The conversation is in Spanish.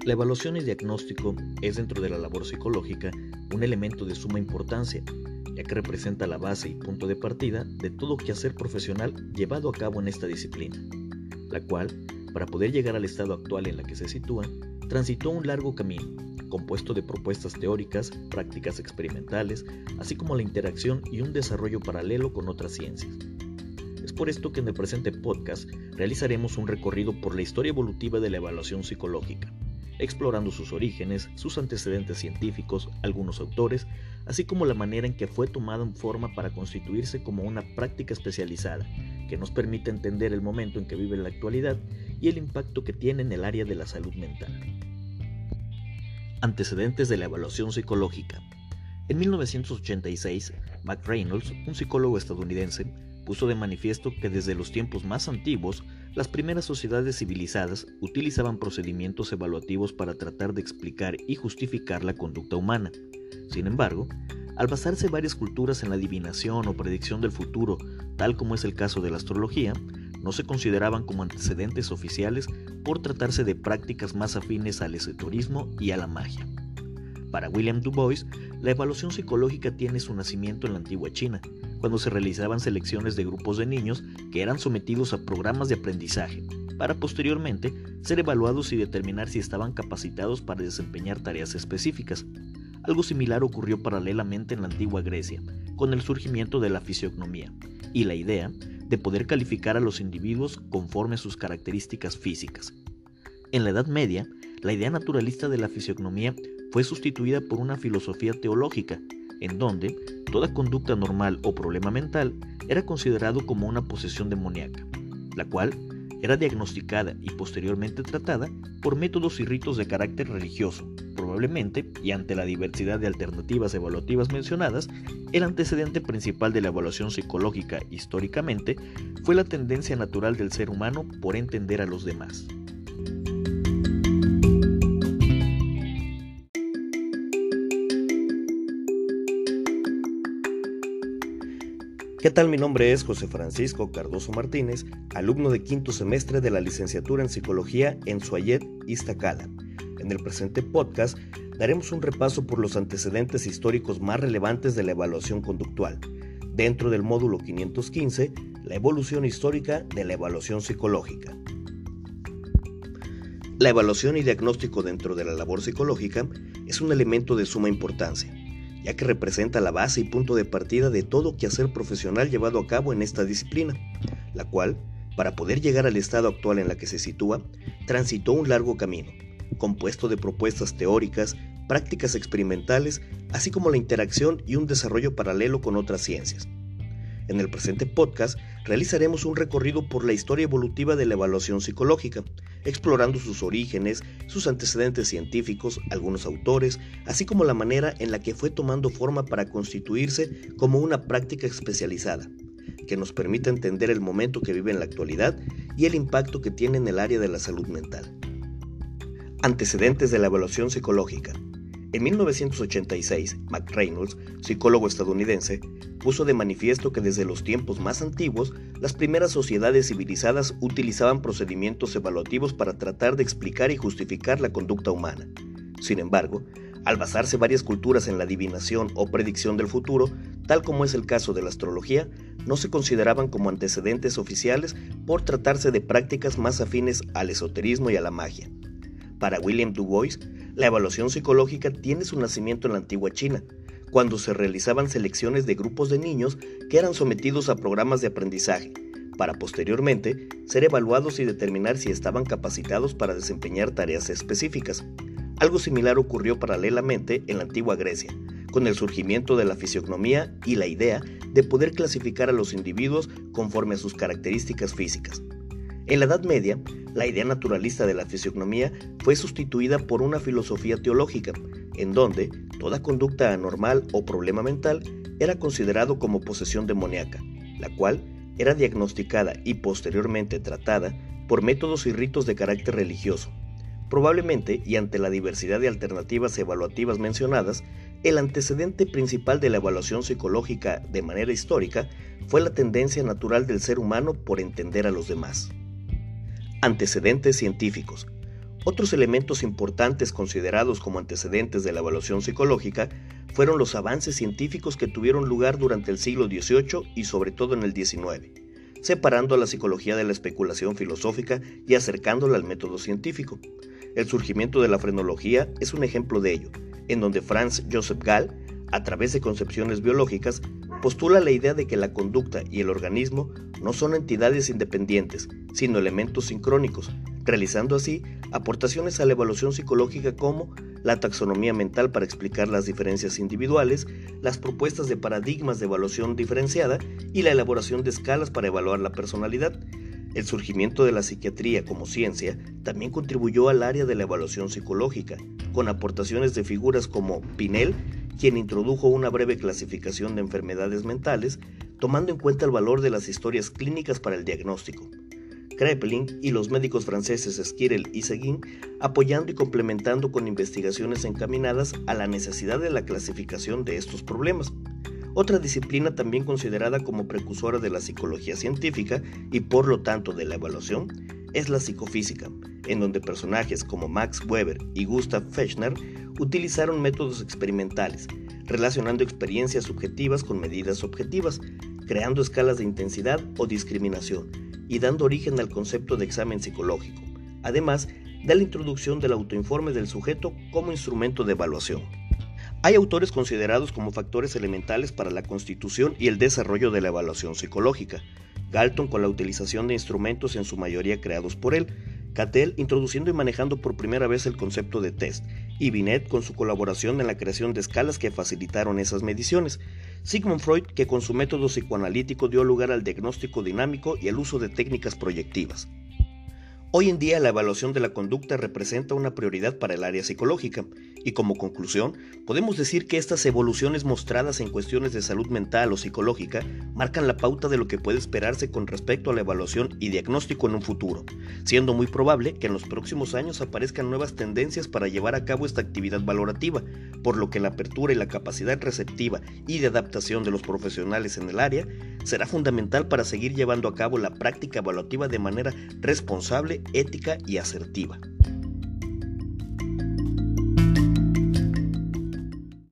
La evaluación y diagnóstico es dentro de la labor psicológica un elemento de suma importancia, ya que representa la base y punto de partida de todo quehacer profesional llevado a cabo en esta disciplina, la cual, para poder llegar al estado actual en la que se sitúa, transitó un largo camino, compuesto de propuestas teóricas, prácticas experimentales, así como la interacción y un desarrollo paralelo con otras ciencias. Es por esto que en el presente podcast realizaremos un recorrido por la historia evolutiva de la evaluación psicológica, explorando sus orígenes, sus antecedentes científicos, algunos autores, así como la manera en que fue tomada en forma para constituirse como una práctica especializada, que nos permite entender el momento en que vive en la actualidad y el impacto que tiene en el área de la salud mental. Antecedentes de la evaluación psicológica. En 1986, McReynolds, un psicólogo estadounidense, puso de manifiesto que desde los tiempos más antiguos, las primeras sociedades civilizadas utilizaban procedimientos evaluativos para tratar de explicar y justificar la conducta humana. Sin embargo, al basarse varias culturas en la adivinación o predicción del futuro, tal como es el caso de la astrología, no se consideraban como antecedentes oficiales por tratarse de prácticas más afines al esoterismo y a la magia. Para William Du Bois, la evaluación psicológica tiene su nacimiento en la antigua China, cuando se realizaban selecciones de grupos de niños que eran sometidos a programas de aprendizaje, para posteriormente ser evaluados y determinar si estaban capacitados para desempeñar tareas específicas. Algo similar ocurrió paralelamente en la antigua Grecia, con el surgimiento de la fisiognomía, y la idea de poder calificar a los individuos conforme a sus características físicas. En la Edad Media, la idea naturalista de la fisiognomía fue sustituida por una filosofía teológica, en donde toda conducta normal o problema mental era considerado como una posesión demoníaca, la cual era diagnosticada y posteriormente tratada por métodos y ritos de carácter religioso. Probablemente, y ante la diversidad de alternativas evaluativas mencionadas, el antecedente principal de la evaluación psicológica históricamente fue la tendencia natural del ser humano por entender a los demás. ¿Qué tal? Mi nombre es José Francisco Cardoso Martínez, alumno de quinto semestre de la licenciatura en Psicología en Suayet, Iztacala. En el presente podcast daremos un repaso por los antecedentes históricos más relevantes de la evaluación conductual, dentro del módulo 515, la evolución histórica de la evaluación psicológica. La evaluación y diagnóstico dentro de la labor psicológica es un elemento de suma importancia, ya que representa la base y punto de partida de todo quehacer profesional llevado a cabo en esta disciplina, la cual, para poder llegar al estado actual en la que se sitúa, transitó un largo camino, compuesto de propuestas teóricas, prácticas experimentales, así como la interacción y un desarrollo paralelo con otras ciencias. En el presente podcast realizaremos un recorrido por la historia evolutiva de la evaluación psicológica, explorando sus orígenes, sus antecedentes científicos, algunos autores, así como la manera en la que fue tomando forma para constituirse como una práctica especializada, que nos permite entender el momento que vive en la actualidad y el impacto que tiene en el área de la salud mental. Antecedentes de la evaluación psicológica. En 1986, McReynolds, psicólogo estadounidense, puso de manifiesto que desde los tiempos más antiguos, las primeras sociedades civilizadas utilizaban procedimientos evaluativos para tratar de explicar y justificar la conducta humana. Sin embargo, al basarse varias culturas en la adivinación o predicción del futuro, tal como es el caso de la astrología, no se consideraban como antecedentes oficiales por tratarse de prácticas más afines al esoterismo y a la magia. Para William Du Bois, la evaluación psicológica tiene su nacimiento en la antigua China, cuando se realizaban selecciones de grupos de niños que eran sometidos a programas de aprendizaje, para posteriormente ser evaluados y determinar si estaban capacitados para desempeñar tareas específicas. Algo similar ocurrió paralelamente en la antigua Grecia, con el surgimiento de la fisiognomía y la idea de poder clasificar a los individuos conforme a sus características físicas. En la Edad Media, la idea naturalista de la fisiognomía fue sustituida por una filosofía teológica, en donde toda conducta anormal o problema mental era considerado como posesión demoníaca, la cual era diagnosticada y posteriormente tratada por métodos y ritos de carácter religioso. Probablemente, y ante la diversidad de alternativas evaluativas mencionadas, el antecedente principal de la evaluación psicológica de manera histórica fue la tendencia natural del ser humano por entender a los demás. Antecedentes científicos. Otros elementos importantes considerados como antecedentes de la evaluación psicológica fueron los avances científicos que tuvieron lugar durante el siglo XVIII y sobre todo en el XIX, separando a la psicología de la especulación filosófica y acercándola al método científico. El surgimiento de la frenología es un ejemplo de ello, en donde Franz Joseph Gall, a través de concepciones biológicas, postula la idea de que la conducta y el organismo no son entidades independientes, sino elementos sincrónicos, realizando así aportaciones a la evaluación psicológica como la taxonomía mental para explicar las diferencias individuales, las propuestas de paradigmas de evaluación diferenciada y la elaboración de escalas para evaluar la personalidad. El surgimiento de la psiquiatría como ciencia también contribuyó al área de la evaluación psicológica, con aportaciones de figuras como Pinel, quien introdujo una breve clasificación de enfermedades mentales, tomando en cuenta el valor de las historias clínicas para el diagnóstico. Kraepelin y los médicos franceses Esquirel y Seguin, apoyando y complementando con investigaciones encaminadas a la necesidad de la clasificación de estos problemas. Otra disciplina también considerada como precursora de la psicología científica y por lo tanto de la evaluación es la psicofísica, en donde personajes como Max Weber y Gustav Fechner utilizaron métodos experimentales, relacionando experiencias subjetivas con medidas objetivas, creando escalas de intensidad o discriminación y dando origen al concepto de examen psicológico, además de la introducción del autoinforme del sujeto como instrumento de evaluación. Hay autores considerados como factores elementales para la constitución y el desarrollo de la evaluación psicológica. Galton con la utilización de instrumentos en su mayoría creados por él, Cattell introduciendo y manejando por primera vez el concepto de test, y Binet con su colaboración en la creación de escalas que facilitaron esas mediciones, Sigmund Freud que con su método psicoanalítico dio lugar al diagnóstico dinámico y el uso de técnicas proyectivas. Hoy en día la evaluación de la conducta representa una prioridad para el área psicológica y como conclusión podemos decir que estas evoluciones mostradas en cuestiones de salud mental o psicológica marcan la pauta de lo que puede esperarse con respecto a la evaluación y diagnóstico en un futuro, siendo muy probable que en los próximos años aparezcan nuevas tendencias para llevar a cabo esta actividad valorativa, por lo que la apertura y la capacidad receptiva y de adaptación de los profesionales en el área será fundamental para seguir llevando a cabo la práctica evaluativa de manera responsable, ética y asertiva.